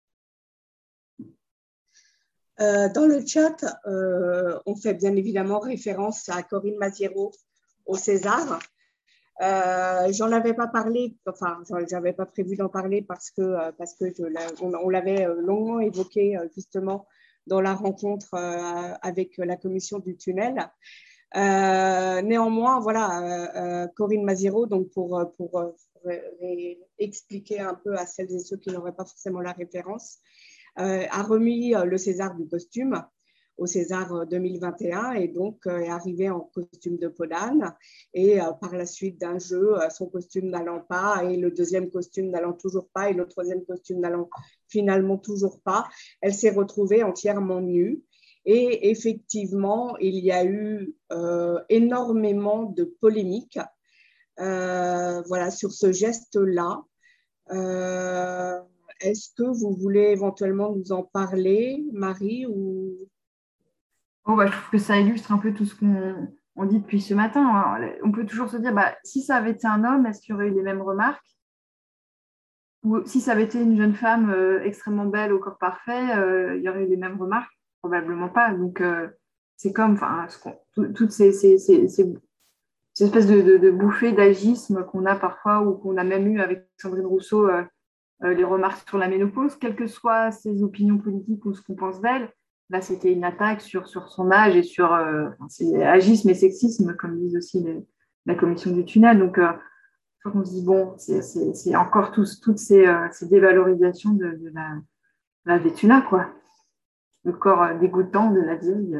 Euh, dans le chat, euh, on fait bien évidemment référence à Corinne Maziero au César. Euh, j'en avais pas parlé, enfin, j'avais pas prévu d'en parler parce que, euh, parce que je on, on l'avait longuement évoqué euh, justement dans la rencontre euh, avec la commission du tunnel. Euh, néanmoins, voilà, euh, euh, Corinne Maziero, donc pour, pour, pour expliquer un peu à celles et ceux qui n'auraient pas forcément la référence, euh, a remis le César du costume au César deux mille vingt et un et donc euh, est arrivé en costume de peau d'âne et euh, par la suite d'un jeu, euh, son costume n'allant pas et le deuxième costume n'allant toujours pas et le troisième costume n'allant finalement toujours pas, elle s'est retrouvée entièrement nue. Et effectivement, il y a eu euh, énormément de polémiques euh, voilà, sur ce geste-là. Euh, est-ce que vous voulez éventuellement nous en parler, Marie ou... Bon, bah, je trouve que ça illustre un peu tout ce qu'on on dit depuis ce matin, hein. On peut toujours se dire, bah, si ça avait été un homme, est-ce qu'il y aurait eu les mêmes remarques? Ou si ça avait été une jeune femme euh, extrêmement belle au corps parfait, euh, il y aurait eu les mêmes remarques? Probablement pas. Donc, euh, c'est comme enfin, ce qu'on- tout- toutes ces, ces, ces, ces- ces espèces de, de, de bouffées d'agisme qu'on a parfois ou qu'on a même eu avec Sandrine Rousseau, euh, euh, les remarques sur la ménopause, quelles que soient ses opinions politiques ou ce qu'on pense d'elle. Là, c'était une attaque sur, sur son âge et sur euh, enfin, c'est agisme et sexisme, comme disent aussi les- la commission du tunnel. Donc, euh, on se dit, bon, c'est c'est- c'est encore tous, toutes ces, euh, ces dévalorisations de, de la, la Vétuna, quoi. Le corps euh, dégoûtant de la vieille.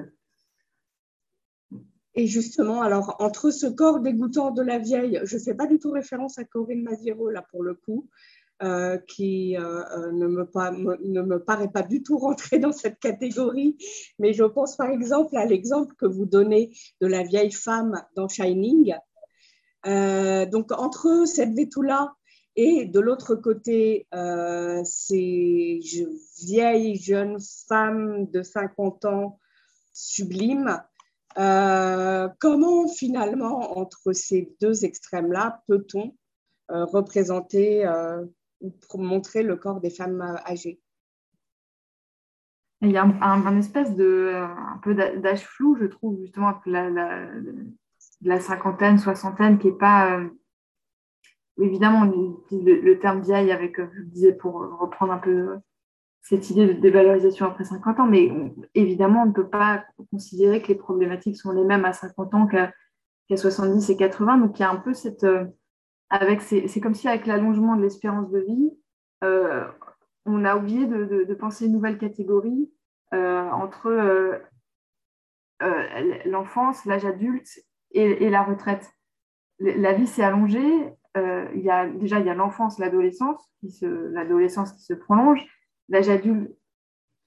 Et justement, alors, entre ce corps dégoûtant de la vieille, je ne fais pas du tout référence à Corinne Maziero, là, pour le coup, euh, qui euh, euh, ne, me pas, me, ne me paraît pas du tout rentrer dans cette catégorie, mais je pense par exemple à l'exemple que vous donnez de la vieille femme dans Shining. Euh, donc, entre cette Vétula et de l'autre côté, euh, ces vieilles jeunes femmes de cinquante ans sublimes, euh, comment finalement, entre ces deux extrêmes-là, peut-on euh, représenter euh, ou montrer le corps des femmes euh, âgées? Et il y a un, un, un espèce de euh, un peu d'âge flou, je trouve, justement, la, la, la cinquantaine, soixantaine, qui n'est pas. Euh, évidemment, on utilise le, le terme vieille avec, euh, je le disais, pour reprendre un peu cette idée de dévalorisation après cinquante ans, mais on, évidemment, on ne peut pas considérer que les problématiques sont les mêmes à cinquante ans qu'à qu'à soixante-dix et quatre-vingts. Donc, il y a un peu cette. Euh, avec ces, c'est comme si, avec l'allongement de l'espérance de vie, euh, on a oublié de, de, de penser une nouvelle catégorie euh, entre euh, euh, l'enfance, l'âge adulte et, et, la retraite. La vie s'est allongée. Euh, il y a, déjà, il y a l'enfance, l'adolescence, qui se, l'adolescence qui se prolonge. L'âge adulte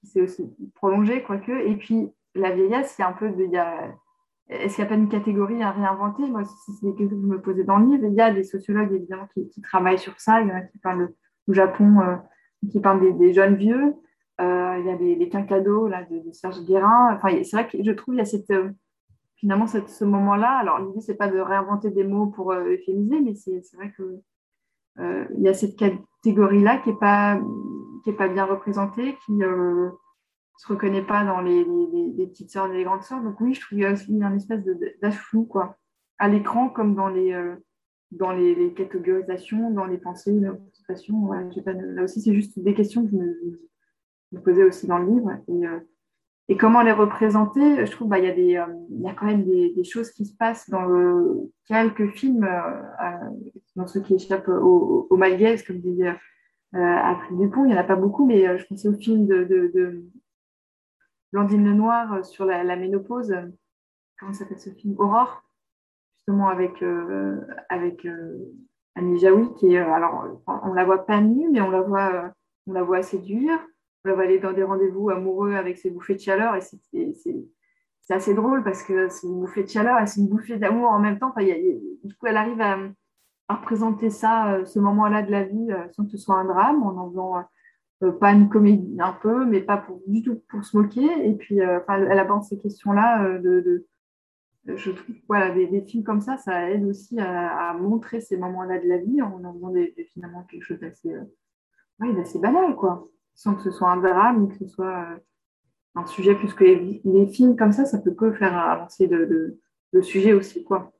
qui s'est aussi prolongée, quoique. Et puis, la vieillesse, il y a un peu de... Il y a, est-ce qu'il n'y a pas une catégorie à réinventer? Moi, c'est des questions que je me posais dans le livre. Il y a des sociologues, évidemment, qui, qui travaillent sur ça. Il y en a qui parlent au Japon, euh, qui parlent des, des jeunes vieux. Euh, il y a les, les quinquados là, de, de Serge Guérin. Enfin, c'est vrai que je trouve qu'il y a cette, euh, finalement cette, ce moment-là. Alors, l'idée, ce n'est pas de réinventer des mots pour euh, euphémiser, mais c'est, c'est vrai qu'il euh, y a cette catégorie-là qui n'est pas, qui est pas bien représentée, qui ne euh, se reconnaît pas dans les, les, les petites sœurs et les grandes sœurs. Donc oui, je trouve qu'il y a aussi une espèce de, d'âge flou, quoi, à l'écran comme dans les, euh, dans les, les catégorisations, dans les pensées, les représentations. Voilà, j'ai pas, là aussi, c'est juste des questions que je me, je me posais aussi dans le livre. Et, euh, et comment les représenter? Je trouve bah, il y a des, euh, il y a quand même des, des choses qui se passent dans le, quelques films, euh, euh, dans ceux qui échappent au, au malaise, comme disait euh, April Dupont. Il n'y en a pas beaucoup, mais euh, je pensais au film de, de, de Blandine Lenoir sur la, la ménopause. Comment s'appelle ce film? Aurore, justement avec, euh, avec euh, Annie Jaoui, qui est, euh, alors, on ne la voit pas nue, mais on la voit, euh, on la voit séduire. On la voit aller dans des rendez-vous amoureux avec ses bouffées de chaleur. Et c'est, c'est, c'est, c'est assez drôle parce que c'est une bouffée de chaleur et c'est une bouffée d'amour en même temps. Enfin, y a, y a, du coup, elle arrive à, à représenter ça, euh, ce moment-là de la vie, euh, sans que ce soit un drame, en en faisant euh, pas une comédie un peu, mais pas pour, du tout pour se moquer. Et puis, euh, elle aborde ces questions-là euh, de, de je trouve voilà, des, des films comme ça, ça aide aussi à, à montrer ces moments-là de la vie en en faisant des, des, finalement quelque chose d'assez, euh, ouais, d'assez banal, quoi. Sans que ce soit un drame, que ce soit euh, un sujet, puisque les, les films comme ça, ça peut que faire avancer le, le, le sujet aussi, quoi.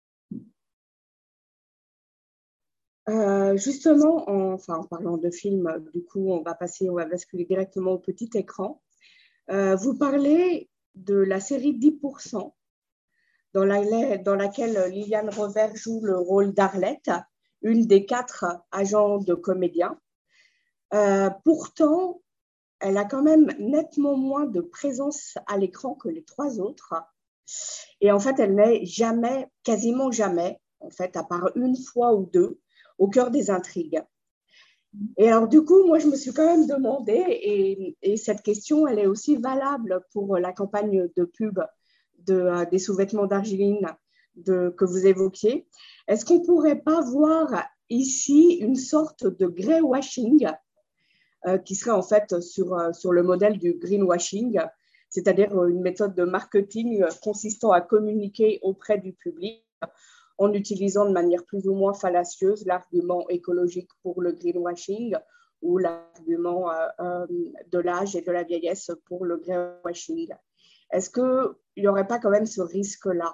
Euh, justement, en, enfin, en parlant de films, du coup, on va passer, on va basculer directement au petit écran. Euh, vous parlez de la série dix pour cent, dans, la, dans laquelle Liliane Rover joue le rôle d'Arlette, une des quatre agents de comédiens. Euh, pourtant, elle a quand même nettement moins de présence à l'écran que les trois autres. Et en fait, elle n'est jamais, quasiment jamais, en fait, à part une fois ou deux, au cœur des intrigues. Et alors, du coup, moi, je me suis quand même demandé, et, et cette question, elle est aussi valable pour la campagne de pub de, euh, des sous-vêtements d'Argeline de, que vous évoquiez. Est-ce qu'on ne pourrait pas voir ici une sorte de grey-washing euh, qui serait en fait sur, euh, sur le modèle du greenwashing, c'est-à-dire une méthode de marketing consistant à communiquer auprès du public en utilisant de manière plus ou moins fallacieuse l'argument écologique pour le greenwashing ou l'argument euh, euh, de l'âge et de la vieillesse pour le greenwashing. Est-ce qu'il n'y aurait pas quand même ce risque-là?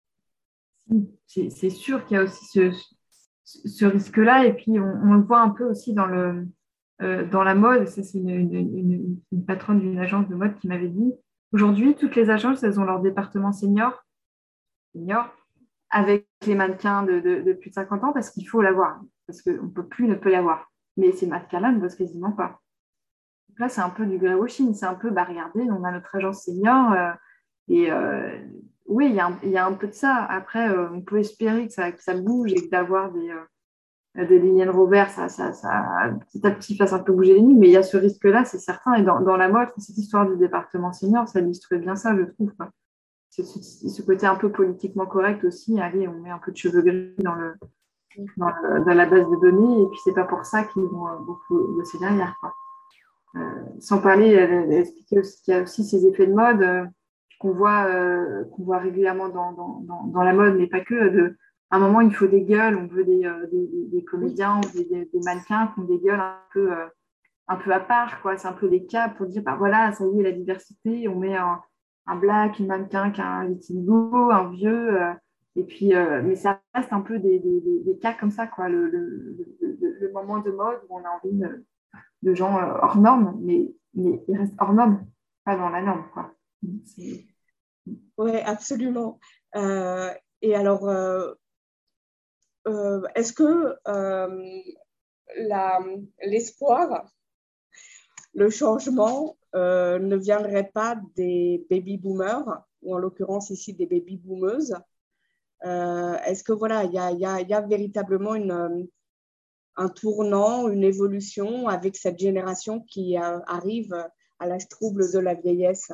C'est, c'est sûr qu'il y a aussi ce, ce risque-là, et puis on, on le voit un peu aussi dans, le, euh, dans la mode. Ça, c'est une, une, une, une patronne d'une agence de mode qui m'avait dit, aujourd'hui, toutes les agences, elles ont leur département senior, senior avec les mannequins de, de, de plus de cinquante ans, parce qu'il faut l'avoir, parce qu'on ne peut plus ne peut l'avoir. Mais ces mannequins-là ne bossent quasiment pas. Donc là, c'est un peu du greenwashing, c'est un peu, bah, regardez, on a notre agence senior, euh, et euh, oui, il y, a un, il y a un peu de ça. Après, euh, on peut espérer que ça, que ça bouge et que d'avoir des, euh, des Liliane Rover, ça, ça, ça, petit à petit, fasse un peu bouger les lignes, mais il y a ce risque-là, c'est certain. Et dans, dans la mode, cette histoire du département senior, ça illustre bien ça, je trouve, quoi. C'est ce, ce côté un peu politiquement correct aussi. Allez, on met un peu de cheveux gris dans, le, dans, le, dans la base de données, et puis c'est pas pour ça qu'ils vont beaucoup bosser derrière, quoi. Euh, sans parler, elle, elle expliquait aussi qu'il y a aussi ces effets de mode euh, qu'on voit, euh, qu'on voit régulièrement dans, dans, dans, dans la mode, mais pas que. De, à un moment, il faut des gueules, on veut des, euh, des, des comédiens ou des, des, des mannequins qui ont des gueules un peu, euh, un peu à part, quoi. C'est un peu des cas pour dire, bah voilà, ça y est, la diversité, on met un, un black, une mannequin qui a un vitiligo, un vieux, euh, et puis, euh, mais ça reste un peu des, des, des, des cas comme ça, quoi. Le, le, le, le moment de mode où on a envie de, de gens euh, hors normes, mais, mais ils restent hors normes, pas dans la norme, quoi. Oui, absolument. Euh, et alors, euh, euh, est-ce que euh, la, l'espoir, le changement euh, ne viendrait pas des baby-boomers, ou en l'occurrence ici des baby-boomeuses? euh, Est-ce que voilà, il y a, y a, y a véritablement une, un tournant, une évolution avec cette génération qui euh, arrive à l'âge trouble de la vieillesse.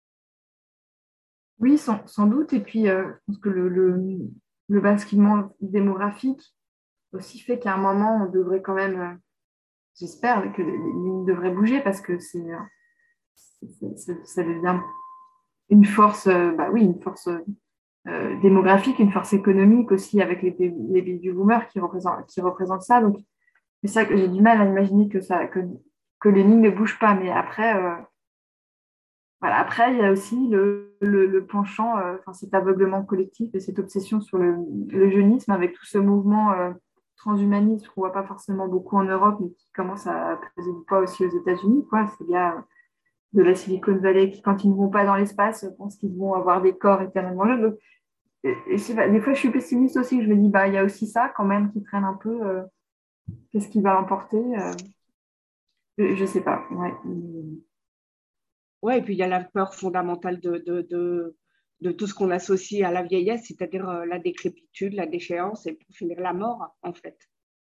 Oui, sans, sans doute. Et puis, euh, je pense que le, le, le basculement démographique aussi fait qu'à un moment, on devrait quand même, euh, j'espère que les lignes devraient bouger parce que c'est, c'est- c'est- ça devient une force, euh, bah oui, une force euh, démographique, une force économique aussi avec les, les baby boomers qui représentent, qui représentent ça. Donc, c'est ça que j'ai du mal à imaginer que, ça, que, que les lignes ne bougent pas. Mais après, euh, voilà, après, il y a aussi le, le, le penchant, euh, enfin, cet aveuglement collectif et cette obsession sur le, le jeunisme avec tout ce mouvement euh, transhumaniste qu'on ne voit pas forcément beaucoup en Europe, mais qui commence à peser du poids aussi aux États-Unis, quoi. Ces gars de la Silicon Valley qui, quand ils ne vont pas dans l'espace, pensent qu'ils vont avoir des corps éternellement jeunes. Donc, et, et je sais pas, des fois, je suis pessimiste aussi. Je me dis, bah, il y a aussi ça quand même qui traîne un peu. Euh, qu'est-ce qui va l'emporter euh, Je ne sais pas. Ouais. Ouais, et puis il y a la peur fondamentale de, de, de, de tout ce qu'on associe à la vieillesse, c'est-à-dire euh, la décrépitude, la déchéance et pour finir la mort, en fait.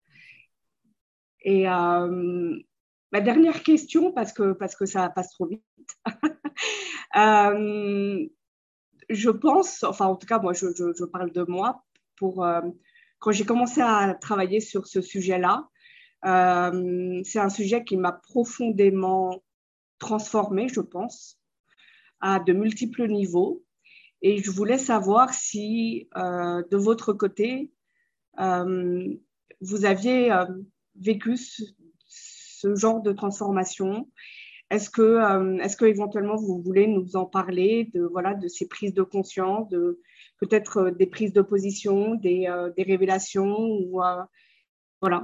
Et euh, ma dernière question, parce que, parce que ça passe trop vite, euh, je pense, enfin en tout cas moi je, je, je parle de moi, pour, euh, quand j'ai commencé à travailler sur ce sujet-là, euh, c'est un sujet qui m'a profondément transformée, je pense, à de multiples niveaux. Et je voulais savoir si, euh, de votre côté, euh, vous aviez euh, vécu ce, ce, genre de transformation. Est-ce que, euh, est-ce que éventuellement vous voulez nous en parler de, voilà, de ces prises de conscience, de peut-être euh, des prises de position, des, euh, des révélations ou, euh, voilà.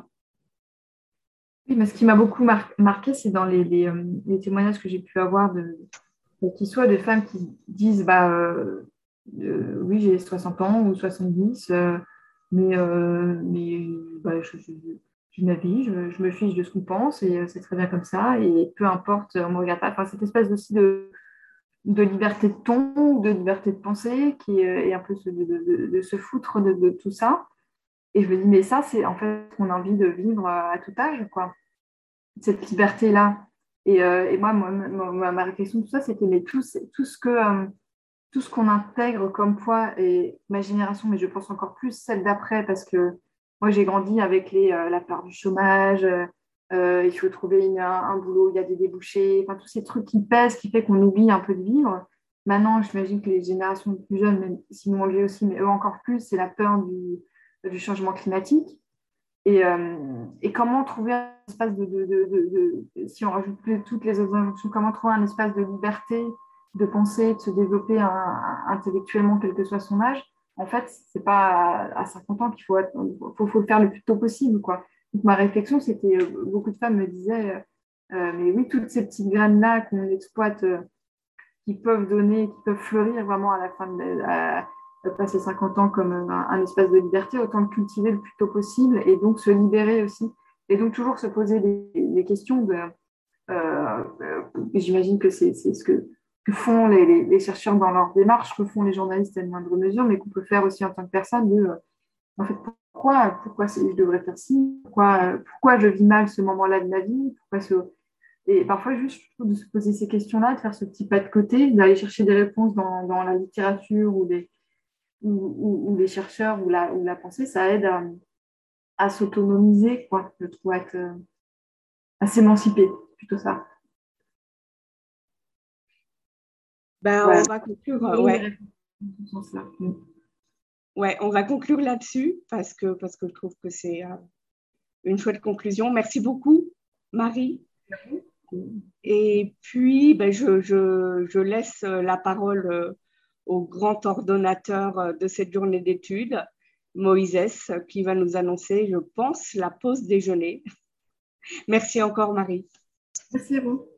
Oui, mais ce qui m'a beaucoup mar- marqué, c'est dans les, les, euh, les témoignages que j'ai pu avoir de, qui soient de femmes qui disent bah, euh, euh, oui, j'ai soixante ans ou soixante-dix, euh, mais, euh, mais bah, je, je, je ma vie, je, je me fiche de ce qu'on pense et euh, c'est très bien comme ça. Et peu importe, on ne me regarde pas. Enfin, cette espèce aussi de, de liberté de ton, de liberté de pensée, qui est, est un peu ce- de, de, de, de se foutre de, de tout ça. Et je me dis, mais ça, c'est en fait ce qu'on a envie de vivre à tout âge, quoi. Cette liberté-là. Et, euh, et moi, moi, ma, ma réflexion, tout ça, c'était mais tout, tout ce que, euh, tout ce qu'on intègre comme poids, et ma génération, mais je pense encore plus celle d'après, parce que moi, j'ai grandi avec les, euh, la peur du chômage, euh, euh, il faut trouver une, un, un boulot, il y a des débouchés, enfin, tous ces trucs qui pèsent, qui fait qu'on oublie un peu de vivre. Maintenant, j'imagine que les générations plus jeunes, même si nous on le vit aussi, mais eux encore plus, c'est la peur du, du changement climatique. Et, euh, et comment trouver un espace de, de, de, de, de si on rajoute plus, toutes les autres injonctions, comment trouver un espace de liberté, de penser, de se développer un, un, intellectuellement, quel que soit son âge. En fait, c'est pas à, à cinquante ans qu'il faut, faut, faut le faire le plus tôt possible, quoi. Donc, ma réflexion, c'était, euh, beaucoup de femmes me disaient, euh, mais oui, toutes ces petites graines-là qu'on exploite, euh, qui peuvent donner, qui peuvent fleurir vraiment à la fin de, à, passer cinquante ans comme un, un, espace de liberté, autant le cultiver le plus tôt possible et donc se libérer aussi. Et donc toujours se poser des, des questions. De, euh, euh, j'imagine que c'est ce que, que font les, les, les, chercheurs dans leur démarche, que font les journalistes à une moindre mesure, mais qu'on peut faire aussi en tant que personne. De, euh, en fait, pourquoi, pourquoi je devrais faire ci, pourquoi, pourquoi je vis mal ce moment-là de ma vie, pourquoi ce, et parfois, juste de se poser ces questions-là, de faire ce petit pas de côté, d'aller chercher des réponses dans, dans la littérature ou des, ou, ou, ou des chercheurs ou la, ou la pensée, ça aide à, à s'autonomiser, quoi. Je trouve être, euh, à s'émanciper, plutôt ça. Ben, Voilà. on va conclure, euh, ouais. Ouais, on va conclure là-dessus parce que, parce que je trouve que c'est euh, une chouette conclusion. Merci beaucoup, Marie. Et puis, ben, je, je, je laisse la parole euh, au grand ordonnateur euh, de cette journée d'études, Moïse, qui va nous annoncer, je pense, la pause déjeuner. Merci encore, Marie. Merci à vous.